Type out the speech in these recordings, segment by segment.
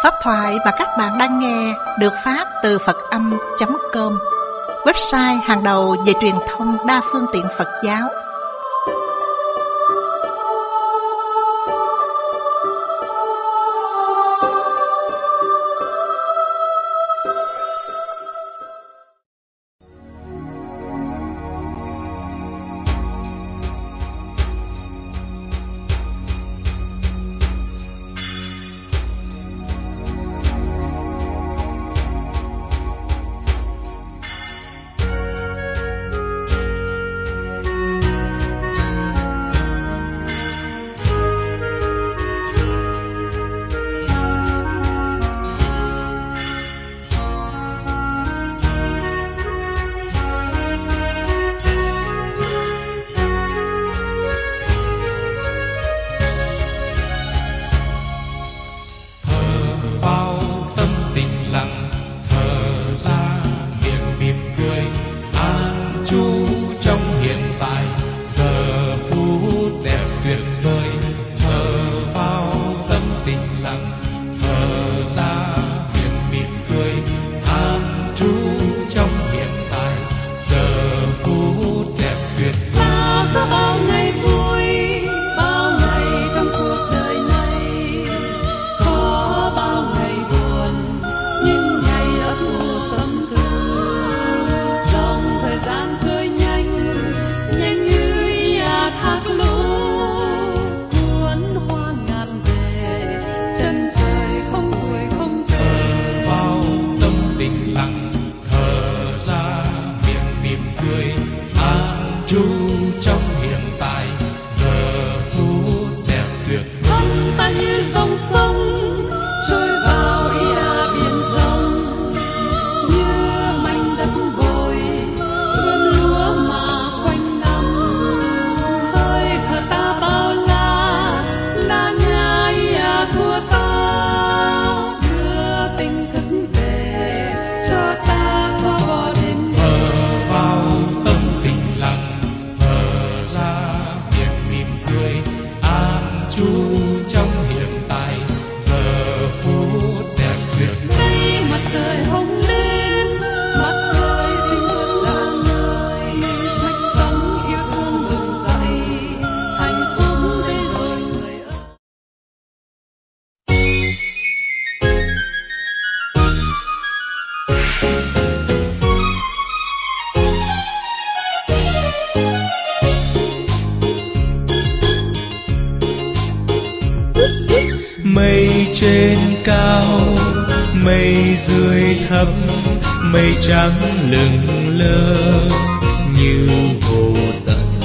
Pháp thoại mà các bạn đang nghe được phát từ Phật-âm.com, website hàng đầu về truyền thông đa phương tiện Phật giáo. Trên cao mây dưới thấp, mây trắng lững lơ như vô tận.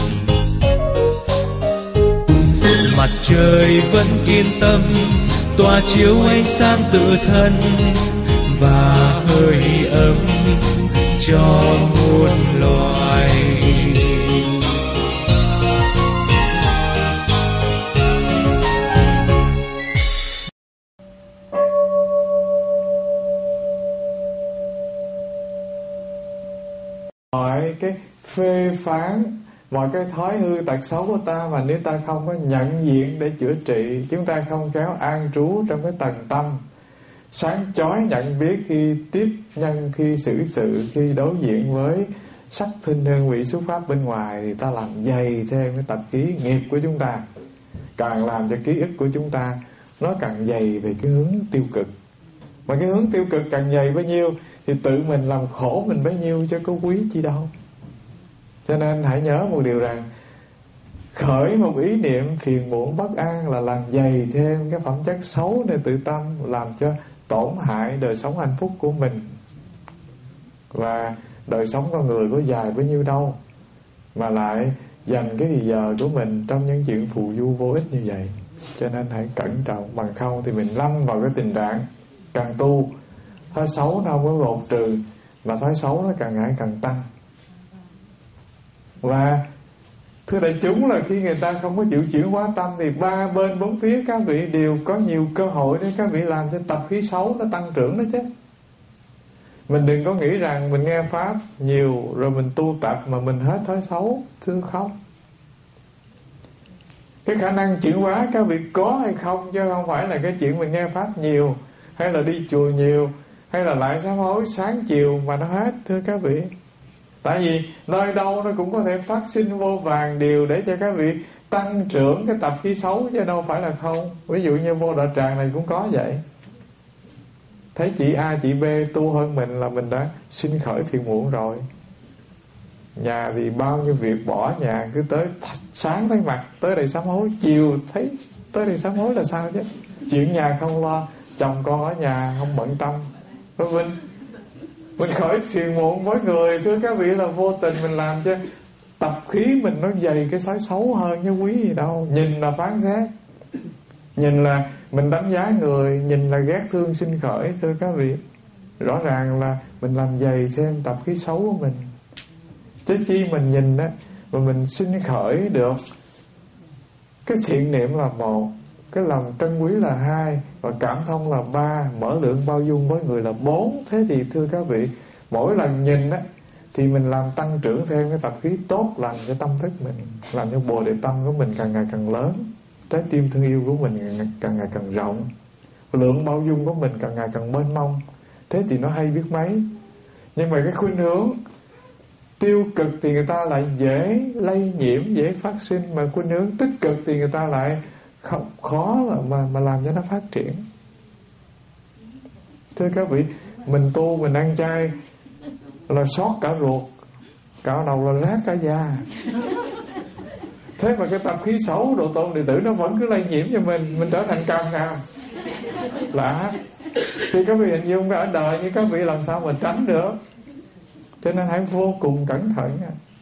Mặt trời vẫn yên tâm tỏa chiếu ánh sáng tự thân và hơi ấm cho muôn loài. Mọi cái phê phán, mọi cái thói hư tật xấu của ta mà nếu ta không có nhận diện để chữa trị, chúng ta không khéo an trú trong cái tầng tâm sáng chói nhận biết khi tiếp nhân, khi xử sự, khi đối diện với sắc thinh hương vị xuất pháp bên ngoài, thì ta làm dày thêm cái tập khí nghiệp của chúng ta, càng làm cho ký ức của chúng ta nó càng dày về cái hướng tiêu cực. Mà cái hướng tiêu cực càng dày bấy nhiêu thì tự mình làm khổ mình bấy nhiêu, chứ có quý chi đâu. Cho nên hãy nhớ một điều rằng khởi một ý niệm phiền muộn bất an là làm dày thêm cái phẩm chất xấu nơi tự tâm, làm cho tổn hại đời sống hạnh phúc của mình. Và đời sống con người có dài bấy nhiêu đâu mà lại dành cái thì giờ của mình trong những chuyện phù du vô ích như vậy. Cho nên hãy cẩn trọng, bằng không thì mình lâm vào cái tình trạng càng tu thói xấu nó không có gột trừ, mà thói xấu nó càng ngày càng tăng. Và thưa đại chúng, là khi người ta không có chịu chuyển hóa tâm thì ba bên bốn phía các vị đều có nhiều cơ hội để các vị làm cho tập khí xấu nó tăng trưởng đó chứ. Mình đừng có nghĩ rằng mình nghe pháp nhiều rồi mình tu tập mà mình hết thói xấu, thưa không. Cái khả năng chuyển hóa các vị có hay không, chứ không phải là cái chuyện mình nghe pháp nhiều hay là đi chùa nhiều, hay là lại sám hối sáng chiều mà nó hết, thưa các vị. Tại vì nơi đâu nó cũng có thể phát sinh vô vàn điều để cho các vị tăng trưởng cái tập khí xấu, chứ đâu phải là không. Ví dụ như vô đạo tràng này cũng có vậy. Thấy chị A chị B tu hơn mình là mình đã sinh khởi phiền muộn rồi. Nhà thì bao nhiêu việc bỏ nhà, cứ tới sáng thấy mặt tới đây sám hối, chiều thấy tới đây sám hối là sao chứ. Chuyện nhà không lo, chồng con ở nhà không bận tâm, phải mình khởi phiền muộn với người, thưa các vị, là vô tình mình làm cho tập khí mình nó dày cái thói xấu hơn chứ quý gì đâu. Nhìn là phán xét, nhìn là mình đánh giá người, nhìn là ghét thương sinh khởi, thưa các vị. Rõ ràng là mình làm dày thêm tập khí xấu của mình. Chứ chi mình nhìn á, mà mình sinh khởi được cái thiện niệm là một, cái lòng trân quý là hai, và cảm thông là ba, mở lượng bao dung với người là bốn. Thế thì thưa các vị, mỗi lần nhìn á thì mình làm tăng trưởng thêm cái tập khí tốt lành cho tâm thức mình, làm cho bồ đề tâm của mình càng ngày càng lớn, trái tim thương yêu của mình càng ngày càng rộng, lượng bao dung của mình càng ngày càng mênh mông. Thế thì nó hay biết mấy. Nhưng mà cái khuynh hướng tiêu cực thì người ta lại dễ lây nhiễm, dễ phát sinh, mà khuynh hướng tích cực thì người ta lại khó mà làm cho nó phát triển. Thưa các vị, mình tu mình ăn chay là sót cả ruột, cả đầu là rát cả da. Thế mà cái tập khí xấu độ tôn đệ tử nó vẫn cứ lây nhiễm cho mình trở thành cam ngàm lạ. Thì các vị hình dung ở đời như các vị làm sao mà tránh được. Cho nên hãy vô cùng cẩn thận.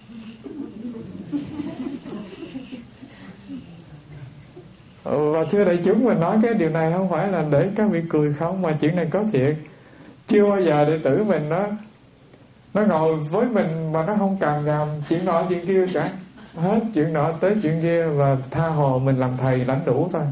Và thưa đại chúng, mình nói cái điều này không phải là để các vị cười không, mà chuyện này có thiệt. Chưa bao giờ đệ tử mình nó ngồi với mình mà nó không càm ràm chuyện nọ chuyện kia cả. Hết chuyện nọ tới chuyện kia, và tha hồ mình làm thầy lãnh đủ thôi.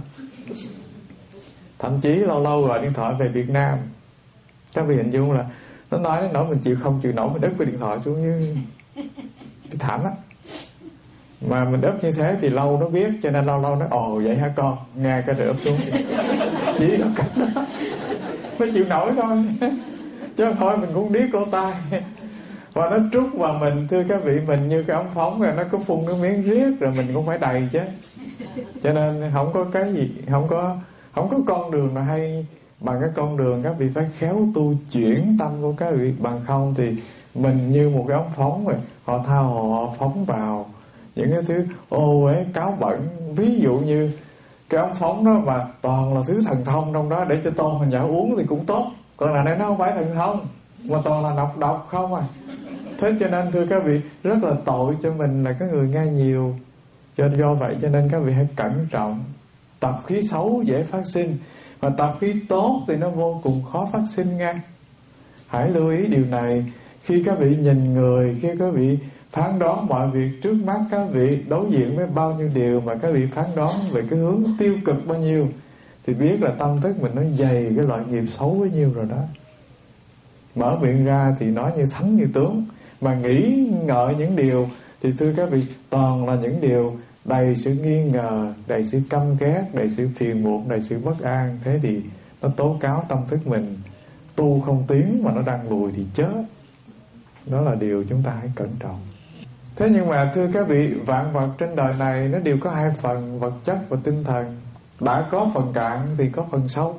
Thậm chí lâu lâu gọi điện thoại về Việt Nam, các vị hình dung là nó nói đến nỗi mình chịu không chịu nổi, mình úp cái điện thoại xuống như thảm á. Mà mình úp như thế thì lâu nó biết, cho nên lâu lâu nó ồ vậy hả con, nghe cái rồi úp xuống. Chỉ có cách đó mới chịu nổi thôi, chứ thôi mình cũng điếc lỗ tai. Và nó trút vào mình, thưa các vị, mình như cái ống phóng rồi, nó cứ phun cái miếng riết rồi mình cũng phải đầy chứ. Cho nên không có cái gì, không có con đường nào hay bằng cái con đường các vị phải khéo tu chuyển tâm của các vị. Bằng không thì mình như một cái ống phóng rồi, họ tha hồ họ phóng vào những cái thứ ô uế cáo bẩn. Ví dụ như cái ống phóng đó mà toàn là thứ thần thông trong đó, để cho tôn hành giả uống thì cũng tốt, còn là nó không phải thần thông mà toàn là độc không à. Thế cho nên thưa các vị, rất là tội cho mình là cái người nghe nhiều. Do vậy cho nên các vị hãy cẩn trọng. Tập khí xấu dễ phát sinh, mà tập khí tốt thì nó vô cùng khó phát sinh nha. Hãy lưu ý điều này. Khi các vị nhìn người, khi các vị phán đoán mọi việc trước mắt các vị, đối diện với bao nhiêu điều mà các vị phán đoán về cái hướng tiêu cực bao nhiêu, thì biết là tâm thức mình nó dày cái loại nghiệp xấu bấy nhiêu rồi đó. Mở miệng ra thì nói như thánh như tướng, mà nghĩ ngợi những điều thì thưa các vị toàn là những điều đầy sự nghi ngờ, đầy sự căm ghét, đầy sự phiền muộn, đầy sự bất an. Thế thì nó tố cáo tâm thức mình tu không tiến mà nó đang lùi thì chết. Đó là điều chúng ta hãy cẩn trọng. Thế nhưng mà thưa các vị, vạn vật trên đời này nó đều có hai phần, vật chất và tinh thần. Đã có phần cạn thì có phần sâu,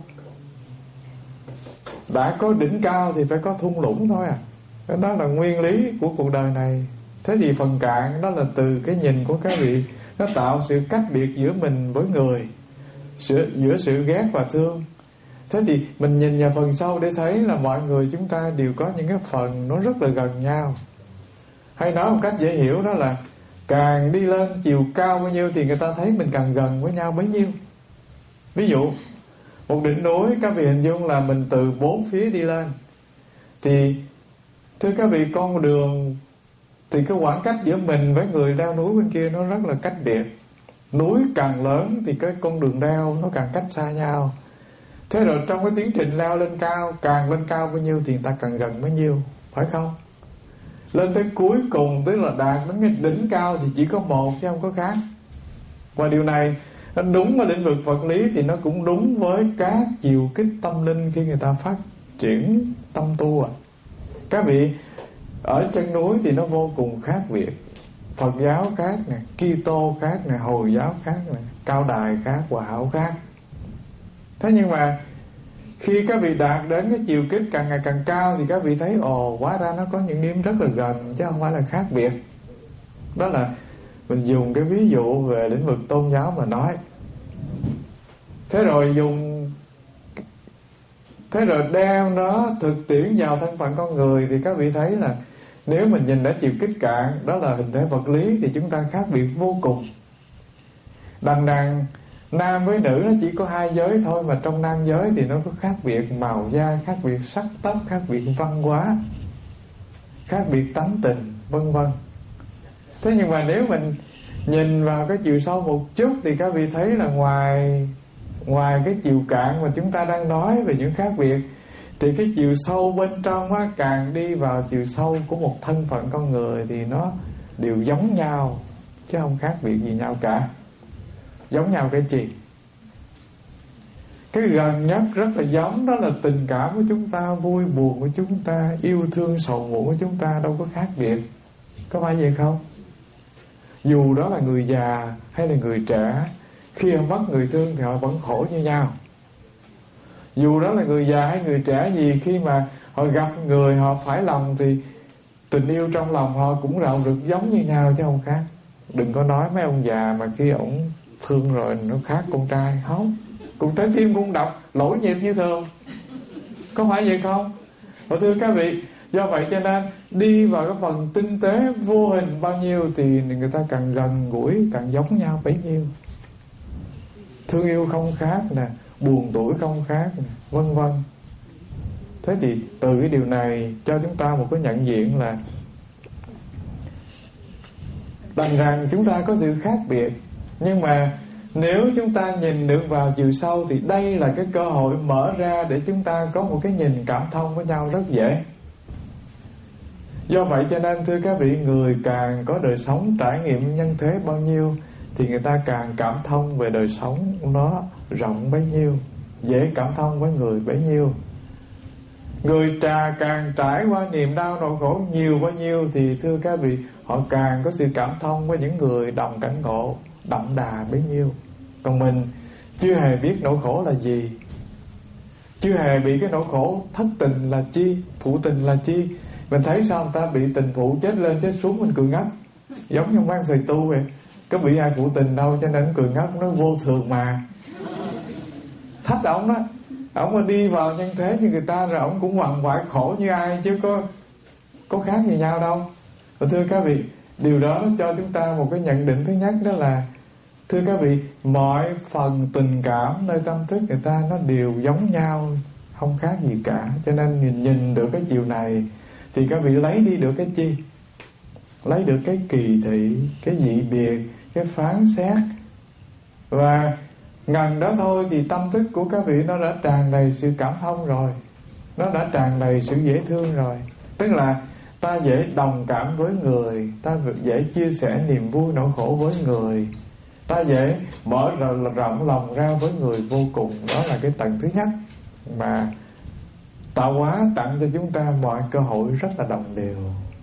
đã có đỉnh cao thì phải có thung lũng thôi à. Đó là nguyên lý của cuộc đời này. Thế thì phần cạn đó là từ cái nhìn của các vị, nó tạo sự cách biệt giữa mình với người, giữa sự ghét và thương. Thế thì mình nhìn vào phần sâu để thấy là mọi người chúng ta đều có những cái phần nó rất là gần nhau. Hay nói một cách dễ hiểu đó là càng đi lên chiều cao bao nhiêu thì người ta thấy mình càng gần với nhau bấy nhiêu. Ví dụ một đỉnh núi, các vị hình dung là mình từ bốn phía đi lên, thì thưa các vị, con đường thì cái khoảng cách giữa mình với người leo núi bên kia nó rất là cách biệt. Núi càng lớn thì cái con đường leo nó càng cách xa nhau. Thế rồi trong cái tiến trình leo lên cao, càng lên cao bao nhiêu thì người ta càng gần bấy nhiêu, phải không? Lên tới cuối cùng, tức là đạt đến cái đỉnh cao thì chỉ có một chứ không có khác. Và điều này Nó đúng ở lĩnh vực vật lý thì nó cũng đúng với các chiều kích tâm linh khi người ta phát triển tâm tu. Các vị ở chân núi thì nó vô cùng khác biệt. Phật giáo khác nè, Kitô khác nè, Hồi giáo khác nè, Cao Đài khác, Hòa Hảo khác. Thế nhưng mà khi các vị đạt đến cái chiều kích càng ngày càng cao thì các vị thấy hóa ra nó có những điểm rất là gần chứ không phải là khác biệt. Đó là mình dùng cái ví dụ về lĩnh vực tôn giáo mà nói. Thế rồi đem nó thực tiễn vào thân phận con người thì các vị thấy là nếu mình nhìn ở chiều kích cạn, đó là hình thể vật lý, thì chúng ta khác biệt vô cùng. Đằng nam với nữ nó chỉ có hai giới thôi, mà trong nam giới thì nó có khác biệt màu da, khác biệt sắc tóc, khác biệt văn hóa, khác biệt tánh tình, vân vân. Thế nhưng mà nếu mình nhìn vào cái chiều sâu một chút thì các vị thấy là ngoài cái chiều cạn mà chúng ta đang nói về những khác biệt, thì cái chiều sâu bên trong á, càng đi vào chiều sâu của một thân phận con người thì nó đều giống nhau chứ không khác biệt gì nhau cả. Giống nhau cái gì? Cái gần nhất rất là giống, đó là tình cảm của chúng ta, vui buồn của chúng ta, yêu thương sầu muộn của chúng ta đâu có khác biệt. Có phải vậy không? Dù đó là người già hay là người trẻ, khi họ mất người thương thì họ vẫn khổ như nhau. Dù đó là người già hay người trẻ gì, khi mà họ gặp người họ phải lòng thì tình yêu trong lòng họ cũng rạo rực giống như nhau chứ không khác. Đừng có nói mấy ông già mà khi ổng thương rồi nó khác con trai. Không, cũng trái tim cũng đập lỗi nhịp như thường. Có phải vậy không? Và thưa các vị, do vậy cho nên đi vào cái phần tinh tế vô hình bao nhiêu thì người ta càng gần gũi, càng giống nhau bấy nhiêu. Thương yêu không khác nè, buồn tuổi không khác nè, vân vân. Thế thì từ cái điều này cho chúng ta một cái nhận diện là đành rằng chúng ta có sự khác biệt, nhưng mà nếu chúng ta nhìn được vào chiều sâu thì đây là cái cơ hội mở ra để chúng ta có một cái nhìn cảm thông với nhau rất dễ. Do vậy cho nên thưa các vị, người càng có đời sống trải nghiệm nhân thế bao nhiêu thì người ta càng cảm thông về đời sống nó rộng bấy nhiêu, dễ cảm thông với người bấy nhiêu. Người càng trải qua niềm đau nỗi khổ nhiều bao nhiêu thì thưa các vị, họ càng có sự cảm thông với những người đồng cảnh ngộ đậm đà bấy nhiêu. Còn mình chưa hề biết nỗi khổ là gì, chưa hề bị cái nỗi khổ thất tình là chi, phụ tình là chi. Mình thấy sao người ta bị tình phụ chết lên chết xuống mình cười ngất, giống như mấy ông thầy tu vậy. Có bị ai phụ tình đâu cho nên cười ngất, nó vô thường mà. Thách ổng đó, ổng mà đi vào nhân thế như người ta rồi ổng cũng quằn quại khổ như ai chứ có khác gì nhau đâu. Và thưa các vị, điều đó cho chúng ta một cái nhận định thứ nhất, đó là thưa các vị, mọi phần tình cảm nơi tâm thức người ta nó đều giống nhau, không khác gì cả. Cho nên nhìn được cái chiều này thì các vị lấy đi được cái chi? Lấy được cái kỳ thị, cái dị biệt, cái phán xét. Và ngần đó thôi thì tâm thức của các vị nó đã tràn đầy sự cảm thông rồi, nó đã tràn đầy sự dễ thương rồi. Tức là ta dễ đồng cảm với người, ta dễ chia sẻ niềm vui nỗi khổ với người, ta dễ mở rộng lòng ra với người vô cùng. Đó là cái tầng thứ nhất mà tạo hóa tặng cho chúng ta mọi cơ hội rất là đồng đều.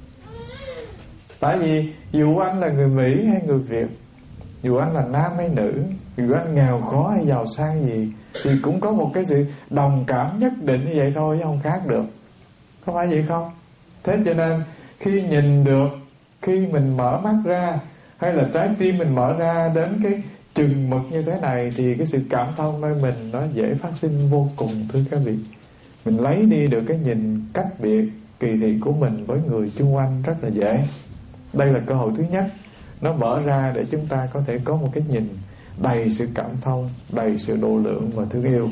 Tại vì dù anh là người Mỹ hay người Việt, dù anh là nam hay nữ, dù anh nghèo khó hay giàu sang gì, thì cũng có một cái sự đồng cảm nhất định như vậy thôi chứ không khác được. Có phải vậy không? Thế cho nên khi nhìn được, khi mình mở mắt ra, hay là trái tim mình mở ra đến cái chừng mực như thế này, thì cái sự cảm thông nơi mình nó dễ phát sinh vô cùng thưa các vị. Mình lấy đi được cái nhìn cách biệt, kỳ thị của mình với người xung quanh rất là dễ. Đây là cơ hội thứ nhất, nó mở ra để chúng ta có thể có một cái nhìn đầy sự cảm thông, đầy sự độ lượng và thương yêu.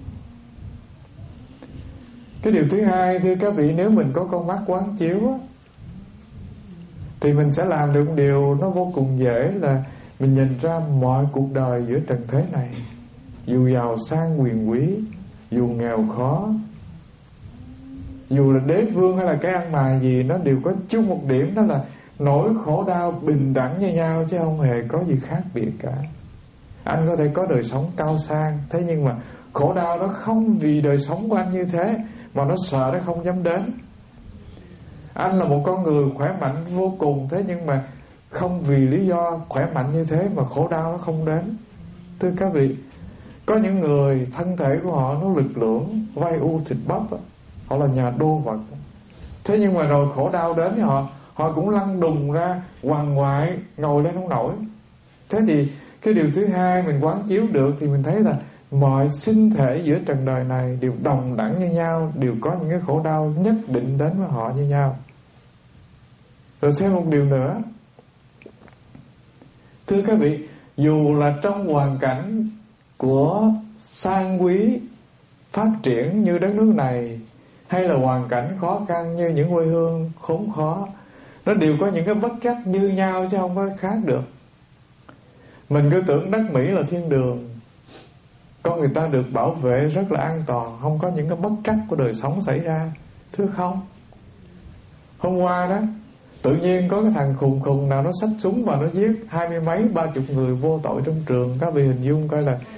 Cái điều thứ hai thưa các vị, nếu mình có con mắt quán chiếu thì mình sẽ làm được một điều nó vô cùng dễ, là mình nhìn ra mọi cuộc đời giữa trần thế này, dù giàu sang quyền quý, dù nghèo khó, dù là đế vương hay là cái ăn mày gì, nó đều có chung một điểm, đó là nỗi khổ đau bình đẳng như nhau chứ không hề có gì khác biệt cả. Anh có thể có đời sống cao sang, thế nhưng mà khổ đau đó không vì đời sống của anh như thế, mà nó sợ nó không dám đến. Anh là một con người khỏe mạnh vô cùng, thế nhưng mà không vì lý do khỏe mạnh như thế mà khổ đau nó không đến. Thưa các vị, có những người thân thể của họ nó lực lưỡng, vai u thịt bắp, họ là nhà đô vật, thế nhưng mà rồi khổ đau đến thì họ cũng lăn đùng ra hoàng ngoại, ngồi lên không nổi. Thế thì cái điều thứ hai mình quán chiếu được thì mình thấy là mọi sinh thể giữa trần đời này đều đồng đẳng như nhau, đều có những cái khổ đau nhất định đến với họ như nhau. Rồi thêm một điều nữa, thưa các vị, dù là trong hoàn cảnh của sang quý phát triển như đất nước này, hay là hoàn cảnh khó khăn như những quê hương khốn khó, nó đều có những cái bất trắc như nhau chứ không có khác được. Mình cứ tưởng đất Mỹ là thiên đường, con người ta được bảo vệ rất là an toàn, không có những cái bất trắc của đời sống xảy ra. Thưa không, hôm qua đó tự nhiên có cái thằng khùng khùng nào nó xách súng và nó giết 20 mấy 30 người vô tội trong trường. Các vị hình dung coi là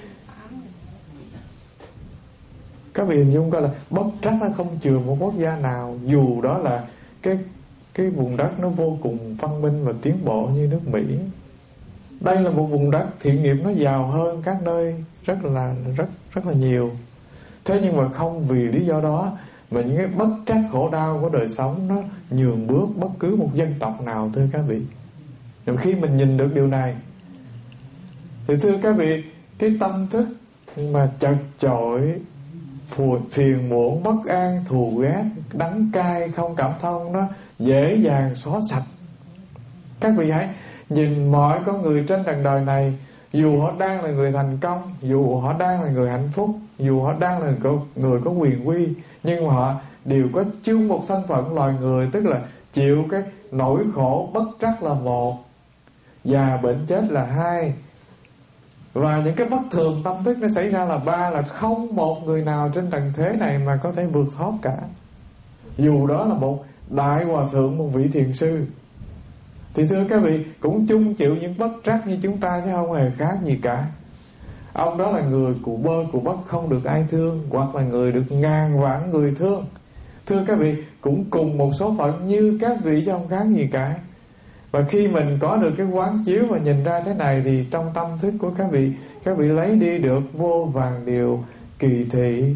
bất trắc nó không chừa một quốc gia nào, dù đó là cái vùng đất nó vô cùng văn minh và tiến bộ như nước Mỹ. Đây là một vùng đất thiện nghiệp nó giàu hơn các nơi rất là nhiều. Thế nhưng mà không vì lý do đó mà những cái bất trắc khổ đau của đời sống nó nhường bước bất cứ một dân tộc nào, thưa các vị. Rồi khi mình nhìn được điều này thì thưa các vị, cái tâm thức mà chật chội, phiền muộn, bất an, thù ghét, đắng cay, không cảm thông, nó dễ dàng xóa sạch. Các vị hãy nhìn mọi con người trên trần đời này, dù họ đang là người thành công, dù họ đang là người hạnh phúc, dù họ đang là người có quyền quy, nhưng mà họ đều có chung một thân phận loài người, tức là chịu cái nỗi khổ bất trắc là một, già bệnh chết là hai, và những cái bất thường tâm thức nó xảy ra là ba, là không một người nào trên trần thế này mà có thể vượt thoát cả. Dù đó là một đại hòa thượng, một vị thiền sư, thì thưa các vị cũng chung chịu những bất trắc như chúng ta chứ không hề khác gì cả. Ông đó là người cụ bơ cụ bất, không được ai thương, hoặc là người được ngàn vạn người thương. Thưa các vị, cũng cùng một số phận như các vị chứ không khác gì cả. Và khi mình có được cái quán chiếu và nhìn ra thế này thì trong tâm thức của các vị lấy đi được vô vàn điều kỳ thị,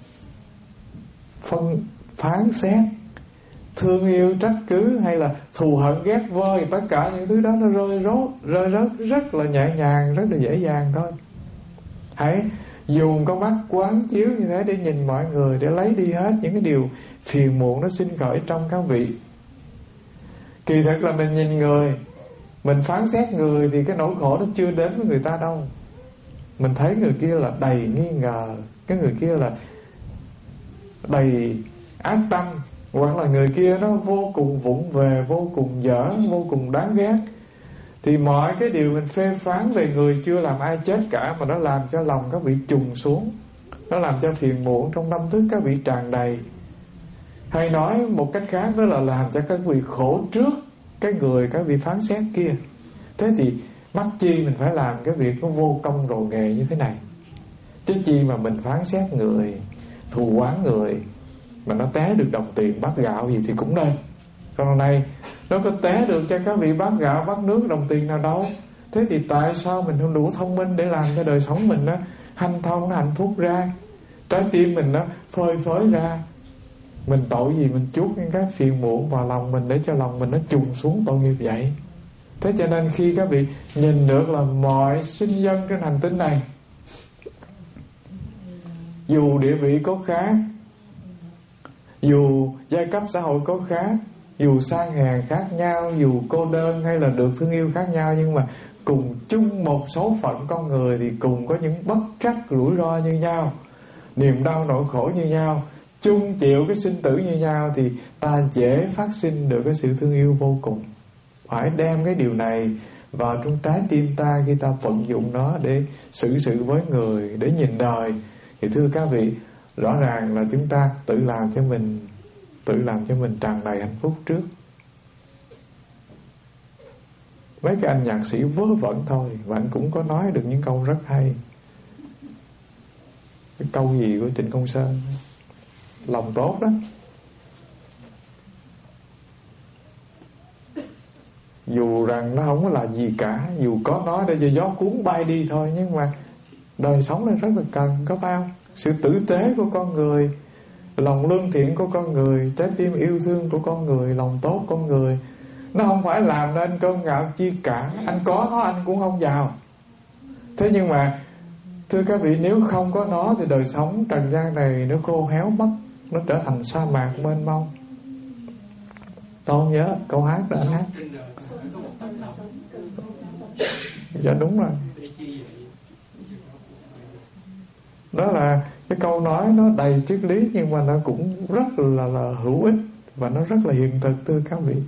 phán xét, thương yêu trách cứ, hay là thù hận ghét vơi, tất cả những thứ đó nó rơi rớt rất là nhẹ nhàng, rất là dễ dàng thôi. Hãy dùng con mắt quán chiếu như thế để nhìn mọi người, để lấy đi hết những cái điều phiền muộn nó sinh khởi trong các vị. Kỳ thực là mình nhìn người, mình phán xét người thì cái nỗi khổ nó chưa đến với người ta đâu. Mình thấy người kia là đầy nghi ngờ, cái người kia là đầy ác tâm, hoặc là người kia nó vô cùng vụng về, vô cùng dở, vô cùng đáng ghét, thì mọi cái điều mình phê phán về người chưa làm ai chết cả, mà nó làm cho lòng các vị trùng xuống, nó làm cho phiền muộn trong tâm thức các vị tràn đầy. Hay nói một cách khác đó là làm cho các vị khổ trước cái người các vị phán xét kia. Thế thì mắc chi mình phải làm cái việc nó vô công rồ nghề như thế này, chứ chi mà mình phán xét người, thù oán người, mà nó té được đồng tiền bát gạo gì thì cũng nên. Còn này nó có té được cho các vị bát gạo, bát nước, đồng tiền nào đâu. Thế thì tại sao mình không đủ thông minh để làm cho đời sống mình nó hanh thông, nó hạnh phúc ra, trái tim mình nó phơi phới ra. Mình tội gì mình chuốt những cái phiền muộn vào lòng mình để cho lòng mình nó trùng xuống tội nghiệp vậy. Thế cho nên khi các vị nhìn được là mọi sinh dân trên hành tinh này, dù địa vị có khác, dù giai cấp xã hội có khác, dù sang hèn khác nhau, dù cô đơn hay là được thương yêu khác nhau, nhưng mà cùng chung một số phận con người thì cùng có những bất trắc rủi ro như nhau, niềm đau nỗi khổ như nhau, chung chịu cái sinh tử như nhau, thì ta dễ phát sinh được cái sự thương yêu vô cùng. Phải đem cái điều này vào trong trái tim ta khi ta vận dụng nó để xử sự với người, để nhìn đời. Thì thưa các vị, rõ ràng là chúng ta tự làm cho mình tràn đầy hạnh phúc trước. mấy cái anh nhạc sĩ vớ vẩn thôi, và anh cũng có nói được những câu rất hay. Cái câu gì của Trịnh Công Sơn, lòng tốt đó, dù rằng nó không có là gì cả, dù có nói để cho gió cuốn bay đi thôi, nhưng mà đời sống này rất là cần, có phải không? Sự tử tế của con người, lòng lương thiện của con người, trái tim yêu thương của con người, lòng tốt con người, nó không phải làm nên cơn ngạo chi cả. Anh có nó anh cũng không giàu. Thế nhưng mà thưa các vị, nếu không có nó thì đời sống trần gian này nó khô héo mất, nó trở thành sa mạc mênh mông. Tôi không nhớ câu hát đó anh hát. Dạ đúng rồi. Đó là cái câu nói nó đầy triết lý, nhưng mà nó cũng rất là hữu ích, và nó rất là hiện thực thưa các vị.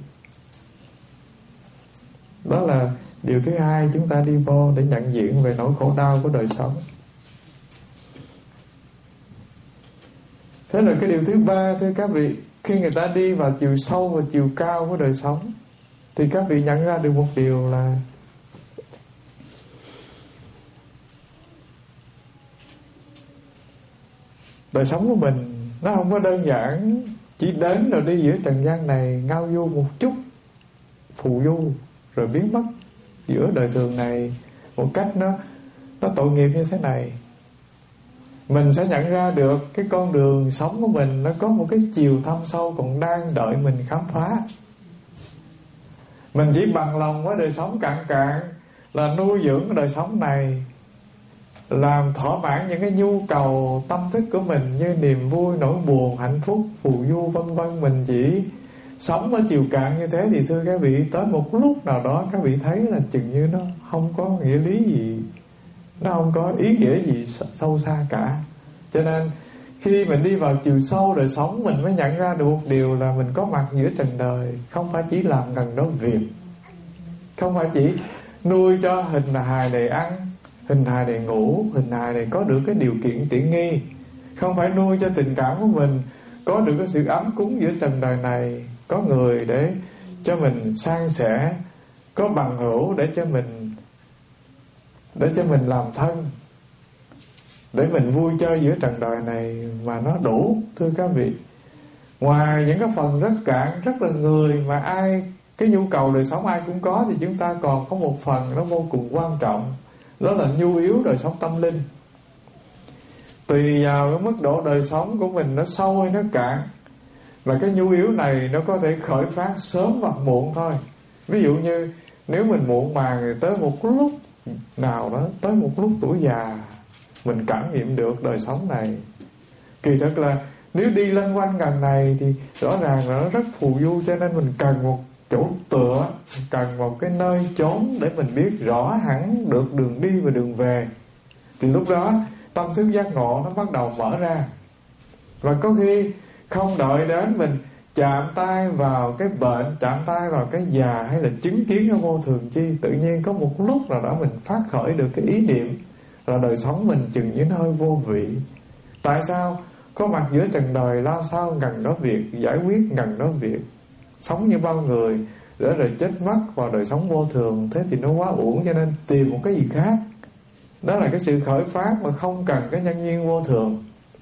Đó là điều thứ hai chúng ta đi vô để nhận diện về nỗi khổ đau của đời sống. Thế rồi cái điều thứ ba thưa các vị, khi người ta đi vào chiều sâu và chiều cao của đời sống, thì các vị nhận ra được một điều là đời sống của mình nó không có đơn giản chỉ đến rồi đi giữa trần gian này ngao du một chút, phù du rồi biến mất giữa đời thường này một cách nó tội nghiệp như thế này. Mình sẽ nhận ra được cái con đường sống của mình nó có một cái chiều thâm sâu còn đang đợi mình khám phá. Mình chỉ bằng lòng với đời sống cạn cạn là nuôi dưỡng cái đời sống này, làm thỏa mãn những cái nhu cầu tâm thức của mình như niềm vui, nỗi buồn, hạnh phúc, phù du vân vân. Mình chỉ sống ở chiều cạn như thế thì thưa các vị, tới một lúc nào đó các vị thấy là chừng như nó không có nghĩa lý gì, nó không có ý nghĩa gì sâu xa cả. Cho nên khi mình đi vào chiều sâu đời sống, mình mới nhận ra được một điều là mình có mặt giữa trần đời không phải chỉ làm gần đó việc, không phải chỉ nuôi cho hình hài này ăn, hình hài này ngủ, hình hài này có được cái điều kiện tiện nghi, không phải nuôi cho tình cảm của mình có được cái sự ấm cúng giữa trần đời này, có người để cho mình san sẻ, có bằng hữu để cho mình làm thân, để mình vui chơi giữa trần đời này mà nó đủ thưa các vị. Ngoài những cái phần rất cạn, rất là người mà ai cái nhu cầu đời sống ai cũng có, thì chúng ta còn có một phần nó vô cùng quan trọng, đó là nhu yếu đời sống tâm linh. Tùy vào cái mức độ đời sống của mình nó sâu hay nó cạn, và cái nhu yếu này nó có thể khởi phát sớm hoặc muộn thôi. Ví dụ như nếu mình muộn màng thì tới một lúc nào đó, tới một lúc tuổi già mình cảm nghiệm được đời sống này. Kỳ thực là nếu đi lân quanh gần này thì rõ ràng là nó rất phù du, cho nên mình cần một chỗ tựa, cần một cái nơi chốn để mình biết rõ hẳn được đường đi và đường về. Thì lúc đó tâm thức giác ngộ nó bắt đầu mở ra. Và có khi không đợi đến mình chạm tay vào cái bệnh, chạm tay vào cái già, hay là chứng kiến cái vô thường chi, tự nhiên có một lúc nào đó mình phát khởi được cái ý niệm là đời sống mình chừng như nó hơi vô vị. Tại sao? Có mặt giữa trần đời lao sao gần đó việc, giải quyết gần đó việc, sống như bao người để rồi chết mất vào đời sống vô thường. Thế thì nó quá uổng, cho nên tìm một cái gì khác. Đó là cái sự khởi phát mà không cần cái nhân duyên vô thường.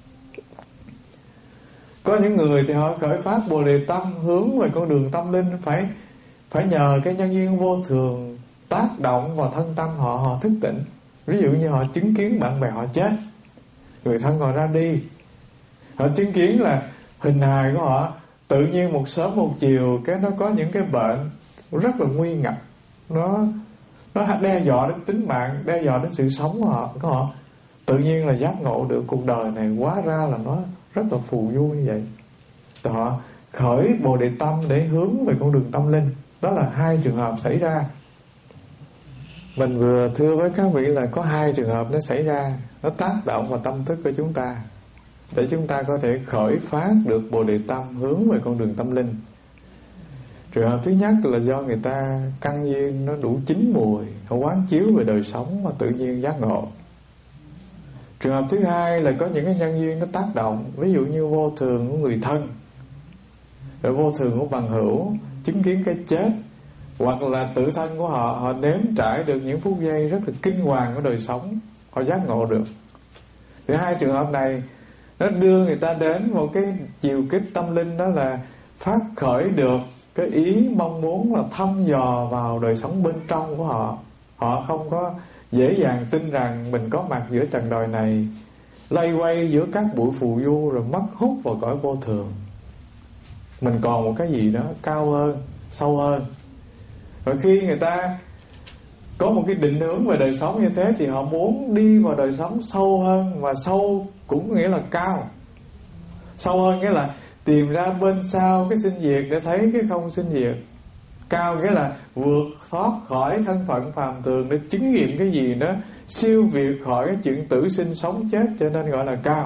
Có những người thì họ khởi phát Bồ Đề tâm hướng về con đường tâm linh, phải nhờ cái nhân duyên vô thường tác động vào thân tâm họ thức tỉnh. Ví dụ như họ chứng kiến bạn bè họ chết, người thân họ ra đi, họ chứng kiến là hình hài của họ tự nhiên một sớm một chiều cái nó có những cái bệnh rất là nguy ngập, nó đe dọa đến tính mạng, đe dọa đến sự sống của họ. Tự nhiên là giác ngộ được cuộc đời này hóa ra là nó rất là phù du như vậy. Thì họ khởi Bồ Đề tâm để hướng về con đường tâm linh. Đó là hai trường hợp xảy ra. Mình vừa thưa với các vị là có hai trường hợp nó xảy ra, nó tác động vào tâm thức của chúng ta để chúng ta có thể khởi phát được Bồ Đề tâm hướng về con đường tâm linh. Trường hợp thứ nhất là do người ta căn duyên nó đủ chín mùi, họ quán chiếu về đời sống mà tự nhiên giác ngộ. Trường hợp thứ hai là có những cái nhân duyên nó tác động, ví dụ như vô thường của người thân, rồi vô thường của bằng hữu, chứng kiến cái chết, hoặc là tự thân của họ, họ nếm trải được những phút giây rất là kinh hoàng của đời sống, họ giác ngộ được. Thì hai trường hợp này nó đưa người ta đến một cái chiều kích tâm linh, đó là phát khởi được cái ý mong muốn là thăm dò vào đời sống bên trong của họ. Họ không có dễ dàng tin rằng mình có mặt giữa trần đời này, lây quay giữa các bụi phù du rồi mất hút vào cõi vô thường. Mình còn một cái gì đó cao hơn, sâu hơn. Và khi người ta có một cái định hướng về đời sống như thế thì họ muốn đi vào đời sống sâu hơn. Mà sâu cũng nghĩa là cao. Sâu hơn nghĩa là tìm ra bên sau cái sinh diệt để thấy cái không sinh diệt. Cao nghĩa là vượt thoát khỏi thân phận phàm thường để chứng nghiệm cái gì đó siêu việt khỏi cái chuyện tử sinh sống chết, cho nên gọi là cao.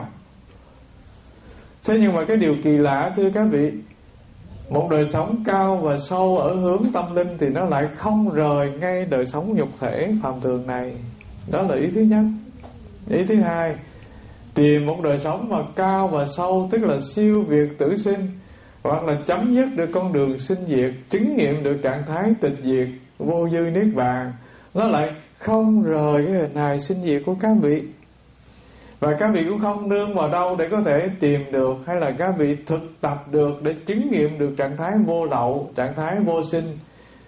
Thế nhưng mà cái điều kỳ lạ thưa các vị, một đời sống cao và sâu ở hướng tâm linh thì nó lại không rời ngay đời sống nhục thể phàm thường này. Đó là ý thứ nhất. Ý thứ hai, tìm một đời sống mà cao và sâu, tức là siêu việt tử sinh, hoặc là chấm dứt được con đường sinh diệt, chứng nghiệm được trạng thái tịch diệt, vô dư niết bàn, nó lại không rời cái hình hài sinh diệt của các vị. Và các vị cũng không nương vào đâu để có thể tìm được, hay là các vị thực tập được để chứng nghiệm được trạng thái vô lậu, trạng thái vô sinh,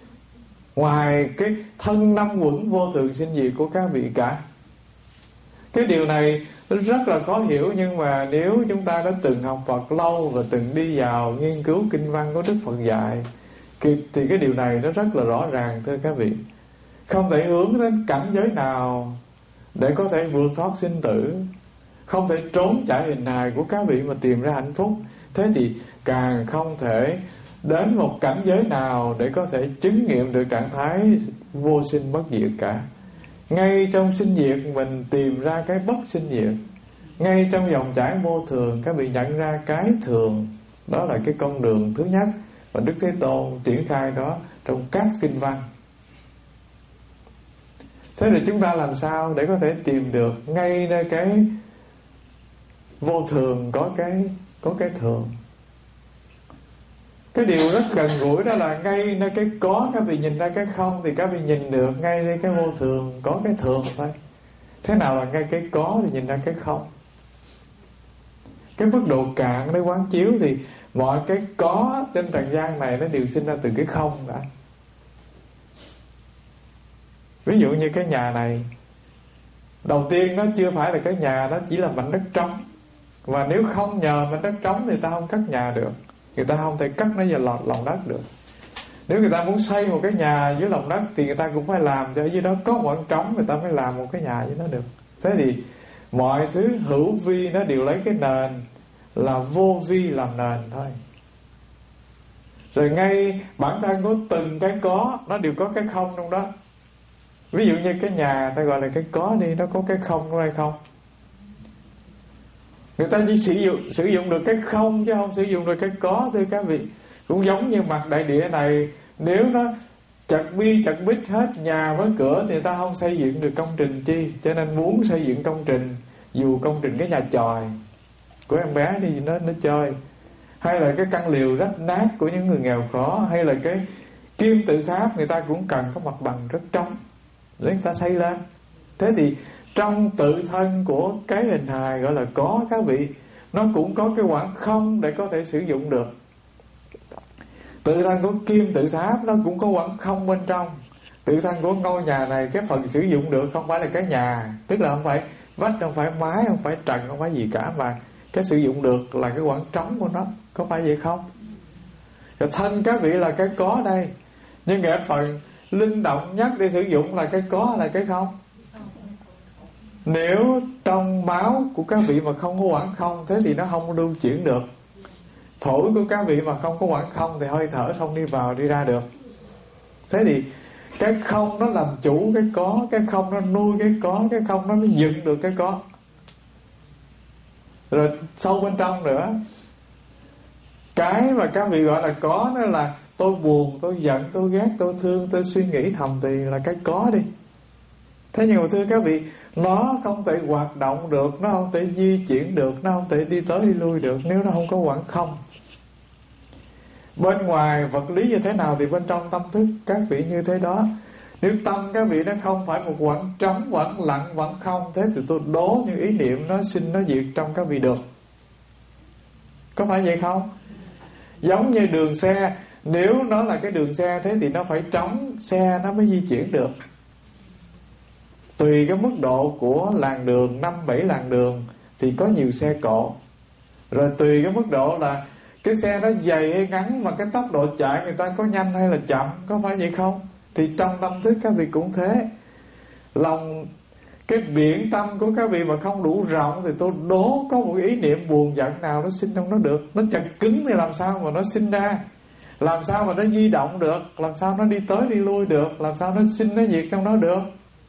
ngoài cái thân năm uẩn vô thường sinh diệt của các vị cả. Cái điều này rất là khó hiểu, nhưng mà nếu chúng ta đã từng học Phật lâu và từng đi vào nghiên cứu kinh văn của Đức Phật dạy thì cái điều này nó rất là rõ ràng thưa các vị. Không thể hướng đến cảnh giới nào để có thể vượt thoát sinh tử, không thể trốn chạy hình hài của các vị mà tìm ra hạnh phúc. Thế thì càng không thể đến một cảnh giới nào để có thể chứng nghiệm được trạng thái vô sinh bất diệt cả. Ngay trong sinh diệt mình tìm ra cái bất sinh diệt. Ngay trong dòng chảy vô thường các vị nhận ra cái thường. Đó là cái con đường thứ nhất và Đức Thế Tôn triển khai đó trong các kinh văn. Thế thì chúng ta làm sao để có thể tìm được ngay nơi cái vô thường có cái thường. Cái điều rất gần gũi đó là ngay nơi cái có các vị nhìn ra cái không thì các vị nhìn được ngay nơi cái vô thường có cái thường thôi. Thế nào là ngay cái có thì nhìn ra cái không. Cái mức độ cạn để quán chiếu thì mọi cái có trên trần gian này nó đều sinh ra từ cái không đã. Ví dụ như cái nhà này, đầu tiên nó chưa phải là cái nhà, nó chỉ là mảnh đất trống. Và nếu không nhờ mảnh đất trống thì ta không cất nhà được. Người ta không thể cất nó vào lòng đất được. Nếu người ta muốn xây một cái nhà dưới lòng đất thì người ta cũng phải làm cho ở dưới đó có một khoảng trống, người ta mới làm một cái nhà với nó được. Thế thì mọi thứ hữu vi nó đều lấy cái nền là vô vi làm nền thôi. Rồi ngay bản thân của từng cái có nó đều có cái không trong đó. Ví dụ như cái nhà ta gọi là cái có đi, nó có cái không có hay không? Người ta chỉ sử dụng được cái không chứ không sử dụng được cái có thưa các vị. Cũng giống như mặt đại địa này, nếu nó chật bi chật bích hết nhà với cửa thì người ta không xây dựng được công trình chi. Cho nên muốn xây dựng công trình, dù công trình cái nhà chòi của em bé đi nó chơi, hay là cái căn liều rách nát của những người nghèo khó, hay là cái kim tự tháp, người ta cũng cần có mặt bằng rất trống để người ta xây lên. Thế thì trong tự thân của cái hình hài gọi là có các vị, nó cũng có cái khoảng không để có thể sử dụng được. Tự thân của kim tự tháp nó cũng có khoảng không bên trong. Tự thân của ngôi nhà này, cái phần sử dụng được không phải là cái nhà, tức là không phải vách, không phải mái, không phải trần, không phải gì cả, mà cái sử dụng được là cái khoảng trống của nó. Có phải vậy không? Rồi thân các vị là cái có đây, nhưng cái phần linh động nhất để sử dụng là cái có hay là cái không? Nếu trong máu của các vị mà không có khoảng không, thế thì nó không lưu chuyển được. Phổi của các vị mà không có khoảng không thì hơi thở không đi vào đi ra được. Thế thì cái không nó làm chủ cái có, cái không nó nuôi cái có, cái không nó mới dựng được cái có. Rồi sâu bên trong nữa, cái mà các vị gọi là có đó là tôi buồn, tôi giận, tôi ghét, tôi thương, tôi suy nghĩ thầm thì là cái có đi. Thế nhưng mà thưa các vị, nó không thể hoạt động được, nó không thể di chuyển được, nó không thể đi tới đi lui được nếu nó không có khoảng không. Bên ngoài vật lý như thế nào thì bên trong tâm thức các vị như thế đó. Nếu tâm các vị nó không phải một quãng trống, quãng lặng, quãng không, thế thì tôi đố những ý niệm nó sinh nó diệt trong các vị được. Có phải vậy không? Giống như đường xe, nếu nó là cái đường xe, thế thì nó phải trống, xe nó mới di chuyển được. Tùy cái mức độ của làn đường, 5-7 làn đường thì có nhiều xe cộ. Rồi tùy cái mức độ là cái xe nó dày hay ngắn, mà cái tốc độ chạy người ta có nhanh hay là chậm, có phải vậy không? Thì trong tâm thức các vị cũng thế. Lòng, cái biển tâm của các vị mà không đủ rộng thì tôi đố có một ý niệm buồn giận nào nó sinh trong nó được. Nó chặt cứng thì làm sao mà nó sinh ra, làm sao mà nó di động được, làm sao nó đi tới đi lui được, làm sao nó sinh nó diệt trong nó được.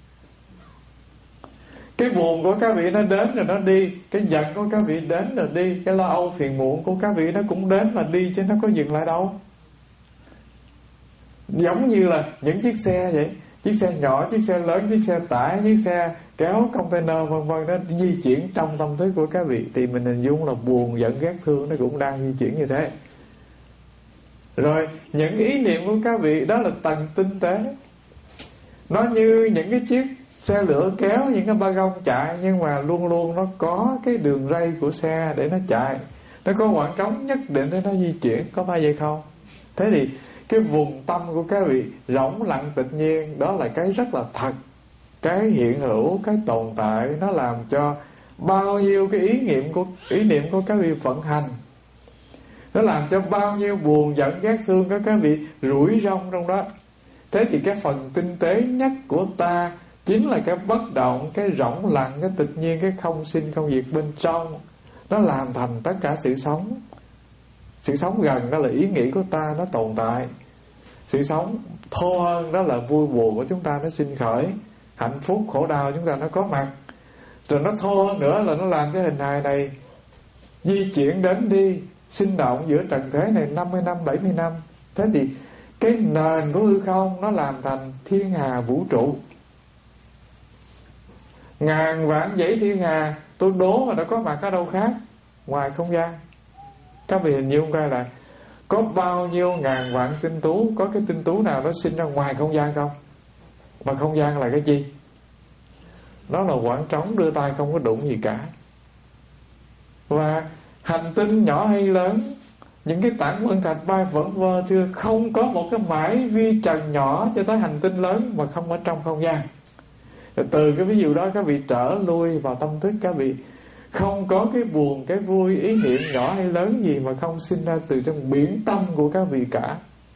Cái buồn của các vị nó đến rồi nó đi, cái giận của các vị đến rồi đi, cái lo âu phiền muộn của các vị nó cũng đến và đi, chứ nó có dừng lại đâu. Giống như là những chiếc xe vậy, chiếc xe nhỏ, chiếc xe lớn, chiếc xe tải, chiếc xe kéo, container vân vân, nó di chuyển trong tâm thức của các vị. Thì mình hình dung là buồn, giận, ghét, thương nó cũng đang di chuyển như thế. Rồi những ý niệm của các vị đó là tầng tinh tế. Nó như những cái chiếc xe lửa kéo, những cái wagon chạy, nhưng mà luôn luôn nó có cái đường ray của xe để nó chạy, nó có khoảng trống nhất định để nó di chuyển, có phải vậy không? Thế thì cái vùng tâm của các vị rỗng lặng tự nhiên, đó là cái rất là thật, cái hiện hữu, cái tồn tại. Nó làm cho bao nhiêu cái ý niệm của các vị vận hành, nó làm cho bao nhiêu buồn giận ghét thương của các vị rủi rong trong đó. Thế thì cái phần tinh tế nhất của ta chính là cái bất động, cái rỗng lặng, cái tự nhiên, cái không sinh không diệt bên trong. Nó làm thành tất cả sự sống. Sự sống gần đó là ý nghĩ của ta nó tồn tại. Sự sống thô hơn đó là vui buồn của chúng ta nó sinh khởi, hạnh phúc khổ đau chúng ta nó có mặt. Rồi nó thô hơn nữa là nó làm cái hình hài này di chuyển đến đi, sinh động giữa trần thế này 50 năm, 70 năm. Thế thì cái nền của hư không nó làm thành thiên hà vũ trụ. Ngàn vạn dãy thiên hà, tôi đố mà nó có mặt ở đâu khác ngoài không gian. Các vị hình dung coi là có bao nhiêu ngàn vạn tinh tú, có cái tinh tú nào nó sinh ra ngoài không gian không? Mà không gian là cái gì? Nó là khoảng trống đưa tay không có đụng gì cả. Và hành tinh nhỏ hay lớn, những cái tảng vân thạch bay vẩn vơ thưa, không có một cái mải vi trần nhỏ cho tới hành tinh lớn mà không ở trong không gian. Từ cái ví dụ đó các vị trở lui vào tâm thức các vị, không có cái buồn, cái vui, ý niệm nhỏ hay lớn gì mà không sinh ra từ trong biển tâm của các vị cả.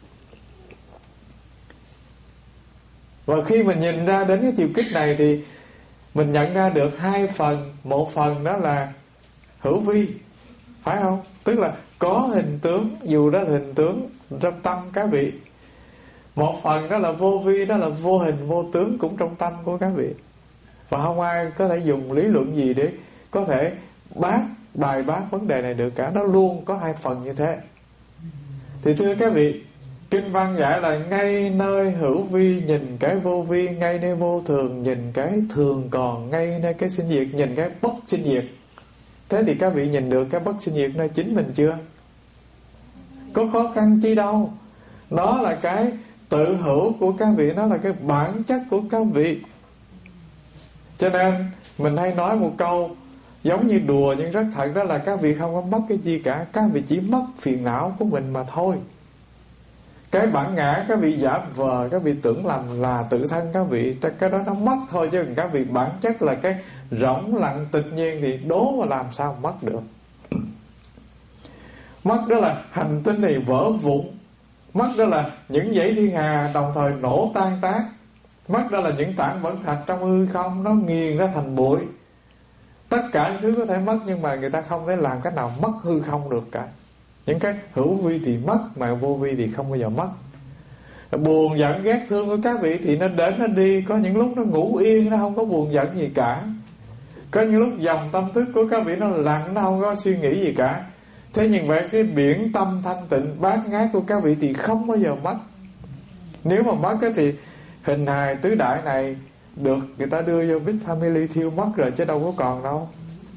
Và khi mình nhìn ra đến cái chiều kích này thì mình nhận ra được hai phần. Một phần đó là hữu vi, phải không? Tức là có hình tướng, dù đó là hình tướng trong tâm các vị. Một phần đó là vô vi, đó là vô hình vô tướng cũng trong tâm của các vị. Và không ai có thể dùng lý luận gì để có thể bài bác vấn đề này được cả. Nó luôn có hai phần như thế. Thì thưa các vị, kinh văn dạy là ngay nơi hữu vi nhìn cái vô vi, ngay nơi vô thường nhìn cái thường còn, ngay nơi cái sinh diệt nhìn cái bất sinh diệt. Thế thì các vị nhìn được cái bất sinh diệt nơi chính mình chưa? Có khó khăn chi đâu. Đó là cái tự hữu của các vị, nó là cái bản chất của các vị. Cho nên mình hay nói một câu giống như đùa nhưng rất thật, đó là các vị không có mất cái gì cả, các vị chỉ mất phiền não của mình mà thôi. Cái bản ngã các vị giả vờ, các vị tưởng làm là tự thân các vị, cái đó nó mất thôi. Chứ các vị bản chất là cái rỗng lặng tự nhiên thì đố mà làm sao mất được. Mất đó là hành tinh này vỡ vụn, mất đó là những dãy thiên hà đồng thời nổ tan tác, mất đó là những tảng vẫn thạch trong hư không nó nghiền ra thành bụi. Tất cả những thứ có thể mất, nhưng mà người ta không thể làm cách nào mất hư không được cả. Những cái hữu vi thì mất, mà vô vi thì không bao giờ mất. Buồn giận ghét thương của các vị thì nó đến nó đi. Có những lúc nó ngủ yên, nó không có buồn giận gì cả. Có những lúc dòng tâm thức của các vị nó lặng, nó không có suy nghĩ gì cả. Thế nhưng vậy cái biển tâm thanh tịnh bát ngát của các vị thì không bao giờ mất. Nếu mà mất thì hình hài tứ đại này được người ta đưa vô Big Family thiêu mất rồi, chứ đâu có còn đâu.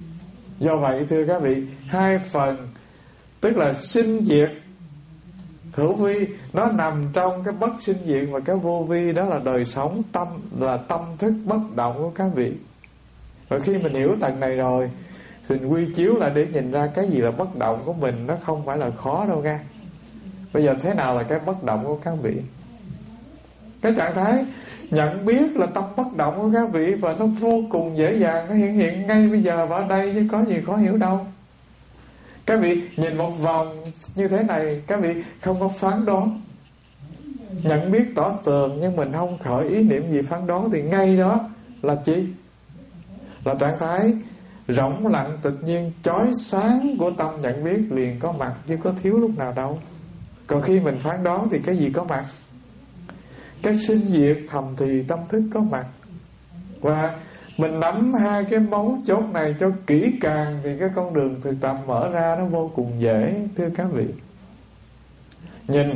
Do vậy thưa các vị, hai phần, tức là sinh diệt Hữu vi nó nằm trong cái bất sinh diệt, và cái vô vi đó là đời sống tâm, là tâm thức bất động của các vị. Và khi mình hiểu tầng này rồi, mình quy chiếu lại để nhìn ra cái gì là bất động của mình, nó không phải là khó đâu nha. Bây giờ thế nào là cái bất động của các vị? Cái trạng thái nhận biết là tâm bất động của các vị, và nó vô cùng dễ dàng, nó hiện ngay bây giờ và ở đây, chứ có gì khó hiểu đâu. Các vị nhìn một vòng như thế này, các vị không có phán đoán, nhận biết tỏ tường, nhưng mình không khởi ý niệm gì phán đoán, thì ngay đó là chi? Là trạng thái rỗng lặng tự nhiên chói sáng của tâm nhận biết liền có mặt, chứ có thiếu lúc nào đâu. Còn khi mình phán đoán thì cái gì có mặt? Cái sinh diệt thầm thì tâm thức có mặt. Và mình nắm hai cái mấu chốt này cho kỹ càng, thì cái con đường thực tập mở ra nó vô cùng dễ, thưa các vị. Nhìn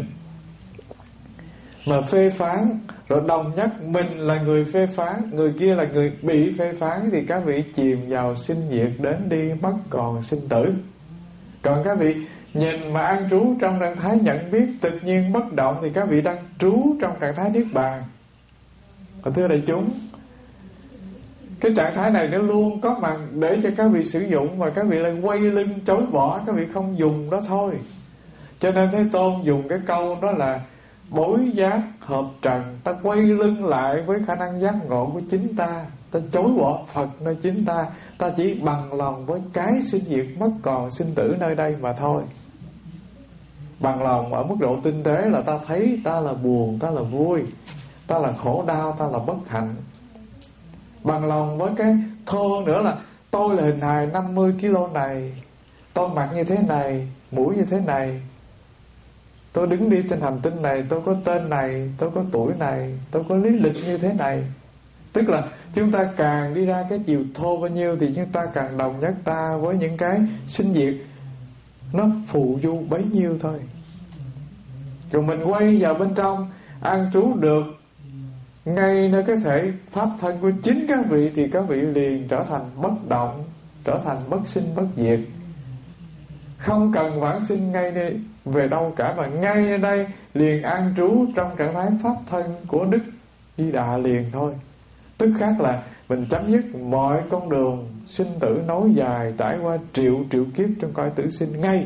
mà phê phán, rồi đồng nhất mình là người phê phán, người kia là người bị phê phán, thì các vị chìm vào sinh diệt, đến đi mất còn sinh tử. Còn các vị nhìn mà an trú trong trạng thái nhận biết tự nhiên bất động, thì các vị đang trú trong trạng thái niết bàn. Và thưa đại chúng, cái trạng thái này nó luôn có mặt để cho các vị sử dụng, và các vị lại quay lưng chối bỏ, các vị không dùng đó thôi. Cho nên Thế Tôn dùng cái câu đó là bối giác hợp trần. Ta quay lưng lại với khả năng giác ngộ của chính ta, ta chối bỏ Phật nơi chính ta, ta chỉ bằng lòng với cái sinh diệt mất còn sinh tử nơi đây mà thôi. Bằng lòng ở mức độ tinh tế là ta thấy ta là buồn, ta là vui, ta là khổ đau, ta là bất hạnh. Bằng lòng với cái thô hơn nữa là tôi là hình hài 50 kg này, tôi mặc như thế này, mũi như thế này, tôi đứng đi trên hành tinh này, tôi có tên này, tôi có tuổi này, tôi có lý lịch như thế này. Tức là chúng ta càng đi ra cái chiều thô bao nhiêu, thì chúng ta càng đồng nhất ta với những cái sinh diệt nó phù du bấy nhiêu thôi. Rồi mình quay vào bên trong an trú được ngay nơi cái thể pháp thân của chính các vị, thì các vị liền trở thành bất động, trở thành bất sinh bất diệt. Không cần vãng sinh ngay đây về đâu cả, mà ngay ở đây liền an trú trong trạng thái pháp thân của Đức Di Đà liền thôi. Tức khác là mình chấm dứt mọi con đường sinh tử nối dài, trải qua triệu kiếp trong cõi tử sinh ngay.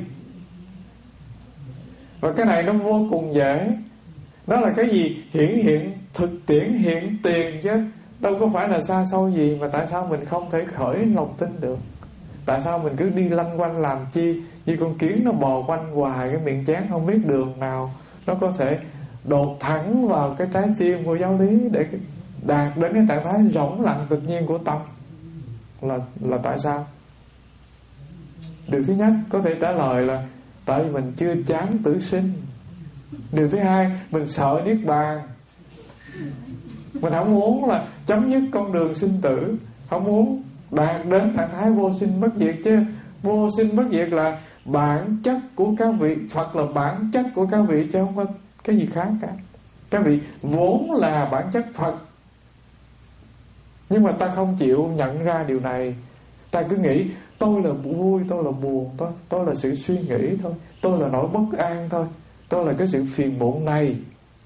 Và cái này nó vô cùng dễ. Đó là cái gì? Hiện thực tiễn hiện tiền, chứ đâu có phải là xa xôi gì. Mà tại sao mình không thể khởi lòng tin được? Tại sao mình cứ đi lanh quanh làm chi? Như con kiến nó bò quanh hoài cái miệng chán, không biết đường nào nó có thể đột thẳng vào cái trái tim của giáo lý để đạt đến cái trạng thái rỗng lặng tự nhiên của tâm. Là tại sao? Điều thứ nhất có thể trả lời là tại vì mình chưa chán tử sinh. Điều thứ hai, mình sợ niết bàn. Mình không muốn là chấm dứt con đường sinh tử, không muốn đạt đến trạng thái vô sinh bất diệt. Chứ vô sinh bất diệt là bản chất của các vị. Phật là bản chất của các vị, chứ không có cái gì khác cả. Các vị vốn là bản chất Phật, nhưng mà ta không chịu nhận ra điều này. Ta cứ nghĩ tôi là vui, tôi là buồn, tôi là sự suy nghĩ thôi, tôi là nỗi bất an thôi, tôi là cái sự phiền muộn này.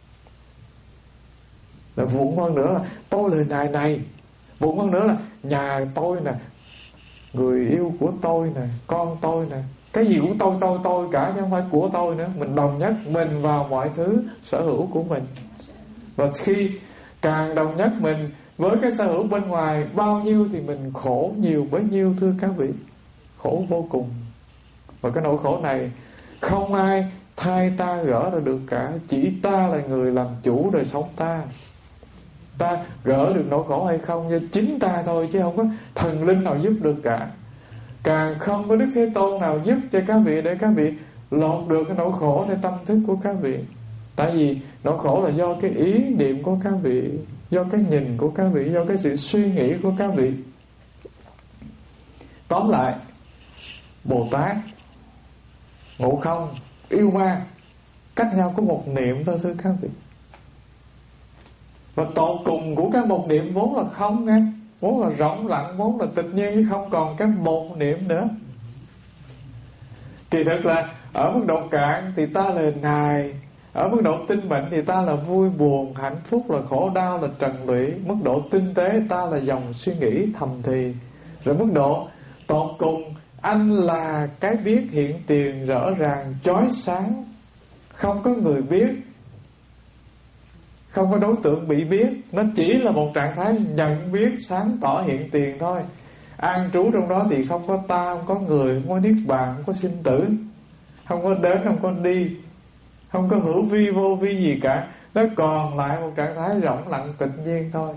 Là vụng hơn nữa là tôi là hình hài này, vụng hơn nữa là nhà tôi nè, người yêu của tôi nè, con tôi nè, cái gì cũng tôi cả, chứ không phải của tôi nữa. Mình đồng nhất mình vào mọi thứ sở hữu của mình. Và khi càng đồng nhất mình với cái sở hữu bên ngoài bao nhiêu thì mình khổ nhiều bấy nhiêu, thưa các vị. Khổ vô cùng. Và cái nỗi khổ này không ai thay ta gỡ ra được cả. Chỉ ta là người làm chủ đời sống ta. Ta gỡ được nỗi khổ hay không do chính ta thôi, chứ không có thần linh nào giúp được cả. Càng không có Đức Thế Tôn nào giúp cho các vị để các vị lọt được cái nỗi khổในtâm thức của các vị. Tại vì nỗi khổ là do cái ý niệm của các vị, do cái nhìn của các vị, do cái sự suy nghĩ của các vị. Tóm lại, Bồ Tát, Ngộ Không, Yêu Ma cách nhau có một niệm thôi, thưa các vị. Và tột cùng của cái một niệm vốn là không nghe, vốn là rỗng lặng, vốn là tự nhiên, chứ không còn cái một niệm nữa. Kỳ thực là ở mức độ cạn thì ta là hình hài, ở mức độ tinh mệnh thì ta là vui buồn, hạnh phúc là khổ đau, là trần lụy. Mức độ tinh tế ta là dòng suy nghĩ thầm thì. Rồi mức độ tột cùng anh là cái biết hiện tiền rõ ràng chói sáng, không có người biết, không có đối tượng bị biết. Nó chỉ là một trạng thái nhận biết sáng tỏ hiện tiền thôi. An trú trong đó thì không có ta, không có người, không có niết bàn, không có sinh tử, không có đến, không có đi, không có hữu vi vô vi gì cả. Nó còn lại một trạng thái rỗng lặng tự nhiên thôi.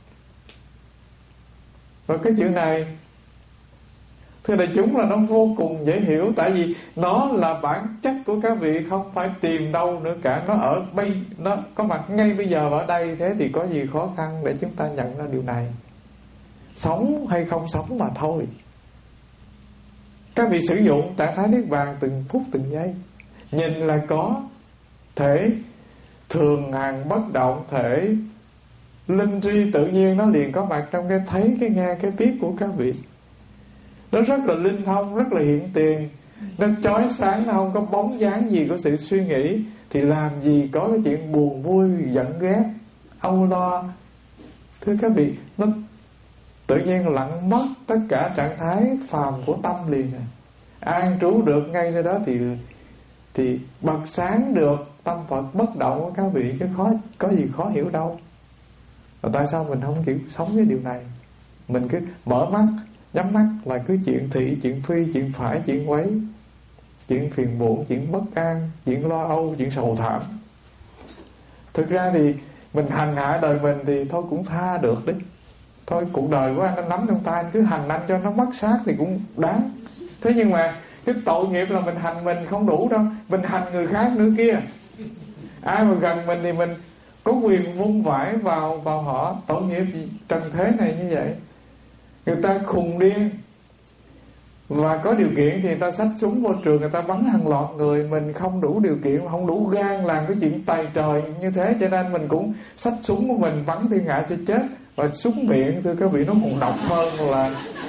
Và cái chữ này, thưa đại chúng, là nó vô cùng dễ hiểu. Tại vì nó là bản chất của các vị, không phải tìm đâu nữa cả. Nó ở nó có mặt ngay bây giờ ở đây. Thế thì có gì khó khăn để chúng ta nhận ra điều này? Sống hay không sống mà thôi. Các vị sử dụng trạng thái niết bàn từng phút từng giây. Nhìn là có thể thường hằng bất động, thể linh tri tự nhiên nó liền có mặt trong cái thấy, cái nghe, cái biết của các vị. Nó rất là linh thông, rất là hiện tiền, nó chói sáng, nó không có bóng dáng gì của sự suy nghĩ. Thì làm gì có cái chuyện buồn vui, giận ghét, âu lo. Thưa các vị, nó tự nhiên lặng mất tất cả trạng thái phàm của tâm liền này. An trú được ngay nơi đó thì bật sáng được tâm Phật bất động của các vị, chứ có gì khó hiểu đâu. Và tại sao mình không chịu sống với điều này? Mình cứ mở mắt, nhắm mắt là cứ chuyện thị, chuyện phi, chuyện phải, chuyện quấy, chuyện phiền muộn, chuyện bất an, chuyện lo âu, chuyện sầu thảm. Thực ra thì mình hành hạ đời mình thì thôi cũng tha được đấy. Thôi cuộc đời của anh nó nắm trong tay, anh cứ hành anh cho nó mất xác thì cũng đáng. Thế nhưng mà cái tội nghiệp là mình hành mình không đủ đâu, mình hành người khác nữa kia. Ai mà gần mình thì mình có quyền vung vãi vào họ. Tội nghiệp trần thế này như vậy. Người ta khùng điên và có điều kiện thì người ta xách súng vô trường, người ta bắn hàng loạt người. Mình không đủ điều kiện, không đủ gan làm cái chuyện tày trời như thế, cho nên mình cũng xách súng của mình bắn thiên hạ cho chết. Và súng miệng, thưa các vị, nó còn độc hơn là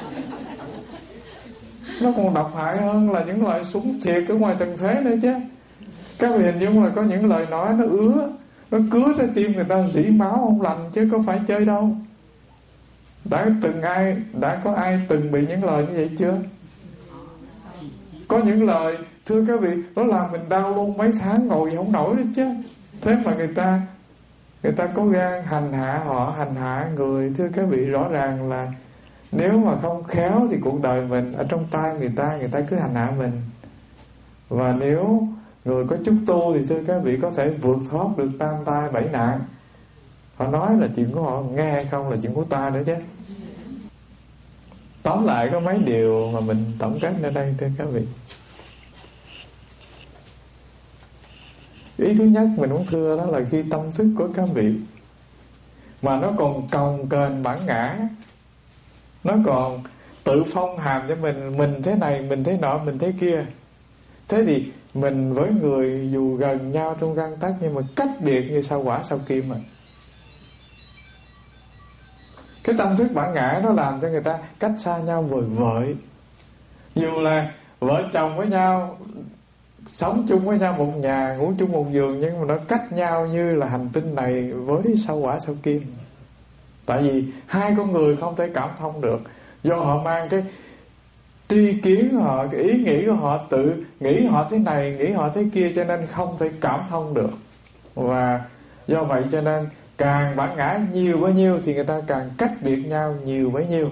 nó còn độc hại hơn là những loại súng thiệt ở ngoài trần thế nữa chứ. Các vị hình dung là có những lời nói nó ứa, nó cứa ra tim người ta rỉ máu không lành, chứ có phải chơi đâu. Đã có ai từng bị những lời như vậy chưa? Có những lời, thưa các vị, nó làm mình đau luôn mấy tháng ngồi không nổi đấy chứ. Thế mà người ta có gan hành hạ họ, hành hạ người. Thưa các vị, rõ ràng là nếu mà không khéo thì cuộc đời mình ở trong tay người ta cứ hành hạ mình. Và nếu người có chút tu thì thưa các vị có thể vượt thoát được tam tai bảy nạn. Họ nói là chuyện của họ, nghe hay không là chuyện của ta nữa chứ. Tóm lại có mấy điều mà mình tổng kết ở đây thưa các vị. Ý thứ nhất mình muốn thưa đó là khi tâm thức của các vị mà nó còn cồng kềnh bản ngã, nó còn tự phong hàm cho mình thế này, mình thế nọ, mình thế kia. Thế thì mình với người dù gần nhau trong gang tấc nhưng mà cách biệt như sao hỏa sao kim mà. Cái tâm thức bản ngã nó làm cho người ta cách xa nhau vời vợi. Dù là vợ chồng với nhau, sống chung với nhau một nhà, ngủ chung một giường, nhưng mà nó cách nhau như là hành tinh này với sao hỏa sao kim. Tại vì hai con người không thể cảm thông được, do họ mang cái tri kiến của họ, cái ý nghĩ của họ, tự nghĩ họ thế này, nghĩ họ thế kia, cho nên không thể cảm thông được. Và do vậy cho nên càng bản ngã nhiều bao nhiêu thì người ta càng cách biệt nhau nhiều bấy nhiêu.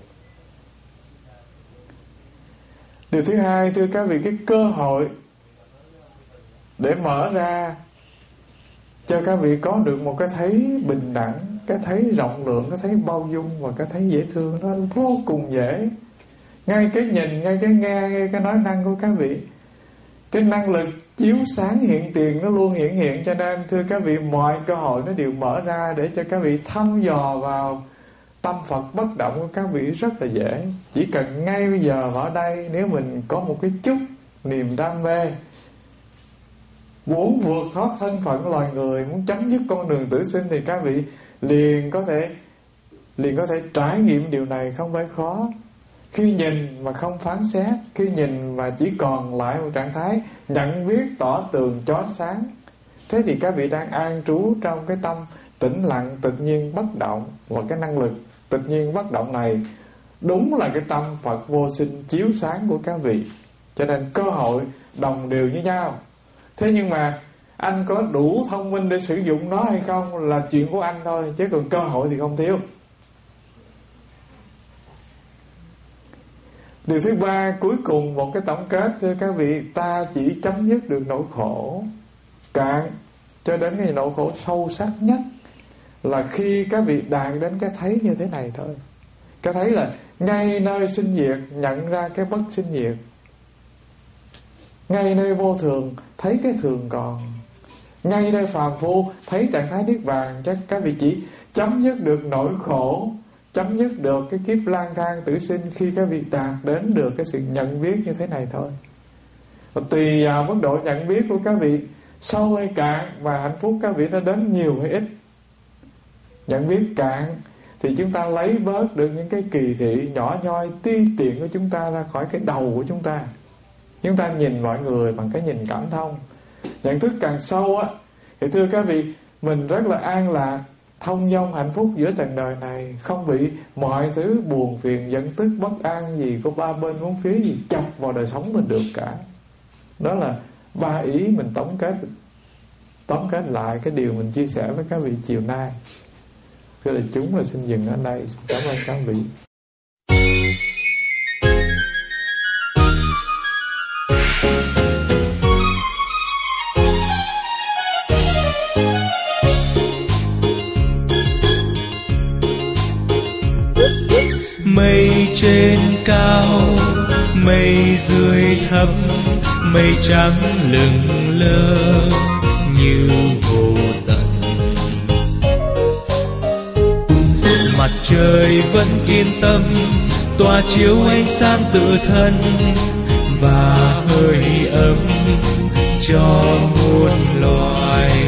Điều thứ hai, thưa các vị, cái cơ hội để mở ra cho các vị có được một cái thấy bình đẳng, cái thấy rộng lượng, cái thấy bao dung và cái thấy dễ thương, nó vô cùng dễ. Ngay cái nhìn, ngay cái nghe, ngay cái nói năng của các vị, cái năng lực chiếu sáng hiện tiền nó luôn hiện. Cho nên thưa các vị, mọi cơ hội nó đều mở ra để cho các vị thăm dò vào tâm Phật bất động của các vị rất là dễ. Chỉ cần ngay bây giờ ở đây, nếu mình có một cái chút niềm đam mê, muốn vượt thoát thân phận loài người, muốn chấm dứt con đường tử sinh, thì các vị liền có thể trải nghiệm điều này, không phải khó. khi nhìn mà không phán xét, khi nhìn mà chỉ còn lại một trạng thái nhận biết tỏ tường chói sáng. Thế thì các vị đang an trú trong cái tâm tĩnh lặng, tự nhiên bất động. Và cái năng lực tự nhiên bất động này đúng là cái tâm Phật vô sinh chiếu sáng của các vị. Cho nên cơ hội đồng đều như nhau. Thế nhưng mà anh có đủ thông minh để sử dụng nó hay không là chuyện của anh thôi, chứ còn cơ hội thì không thiếu. Điều thứ ba, cuối cùng một cái tổng kết thưa các vị, ta chỉ chấm dứt được nỗi khổ cạn cho đến cái nỗi khổ sâu sắc nhất là khi các vị đạt đến cái thấy như thế này thôi. Cái thấy là ngay nơi sinh diệt nhận ra cái bất sinh diệt, ngay nơi vô thường thấy cái thường còn, ngay nơi phàm phu thấy trạng thái niết bàn. Chắc các vị chỉ chấm dứt được nỗi khổ, chấm dứt được cái kiếp lang thang tử sinh khi các vị đạt đến được cái sự nhận biết như thế này thôi. Và tùy vào mức độ nhận biết của các vị sâu hay cạn và hạnh phúc các vị nó đến nhiều hay ít. Nhận biết cạn thì chúng ta lấy bớt được những cái kỳ thị nhỏ nhoi ti tiện của chúng ta ra khỏi cái đầu của chúng ta. Chúng ta nhìn mọi người bằng cái nhìn cảm thông. Nhận thức càng sâu á thì thưa các vị, mình rất là an lạc, thông dong hạnh phúc giữa trần đời này, không bị mọi thứ buồn phiền giận tức bất an gì của ba bên bốn phía gì chọc vào đời sống mình được cả. Đó là ba ý mình tóm kết lại cái điều mình chia sẻ với các vị chiều nay. Thưa đại chúng, là xin dừng ở đây. Xin cảm ơn các vị. Mây trên cao, mây dưới thấp, mây trắng lững lờ như vô tận. Mặt trời vẫn yên tâm tỏa chiếu ánh sáng tự thân và hơi ấm cho muôn loài.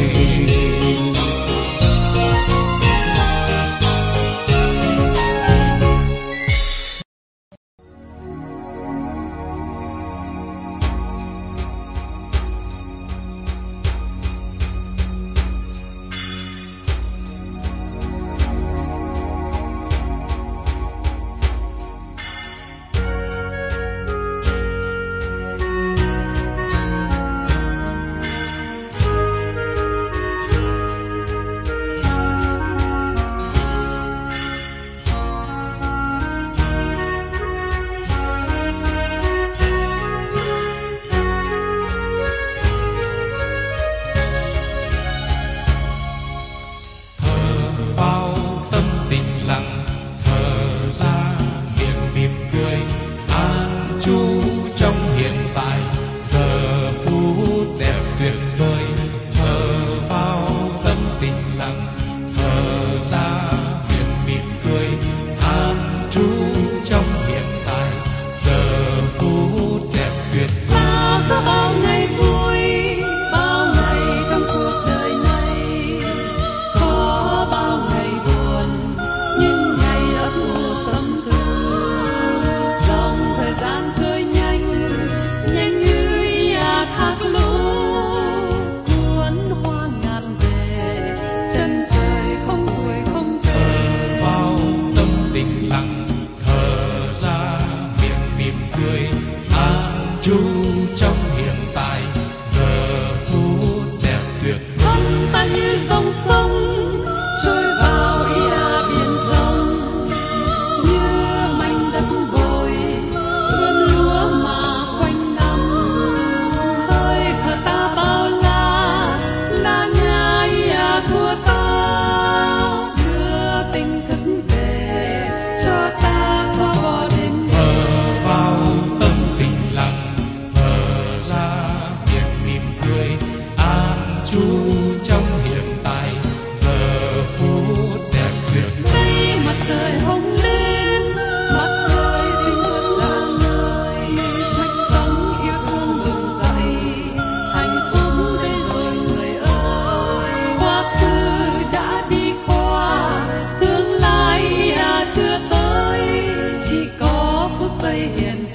thiên